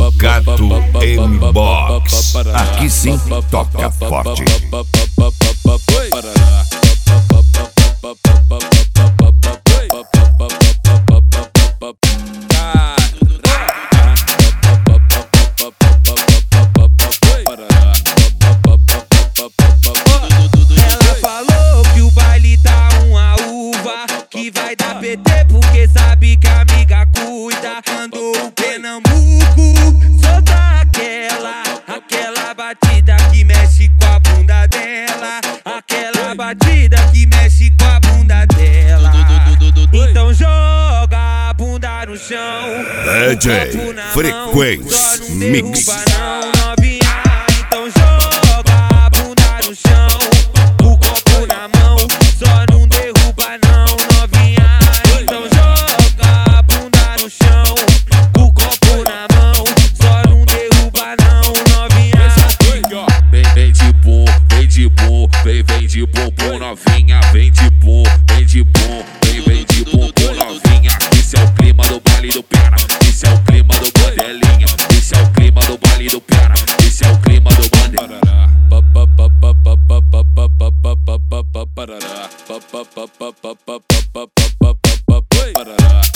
Gato M-Box. Aqui sim toca forte. Ela falou que o baile tá uma uva, que vai dar PT porque sabe que a amiga cuida. Mandou o Pernambuco soltar aquela batida que mexe com a bunda dela, aquela batida que mexe com a bunda dela. Então joga a bunda no chão, DJ Frequency Mix. Então joga a bunda no chão, o copo na mão, só não derruba não, novinha. Então joga a bunda no chão, o copo na mão, só não derruba não, novinha. Vem de bom, vem de bom, vem de bumbum novinha, vem de bom, vem de bom, vem de bumbum novinha. Esse é o clima do baile do Pera, esse é o clima do bandelinha, esse é o clima do baile do Pera, esse é o clima do bandelinha. Parará.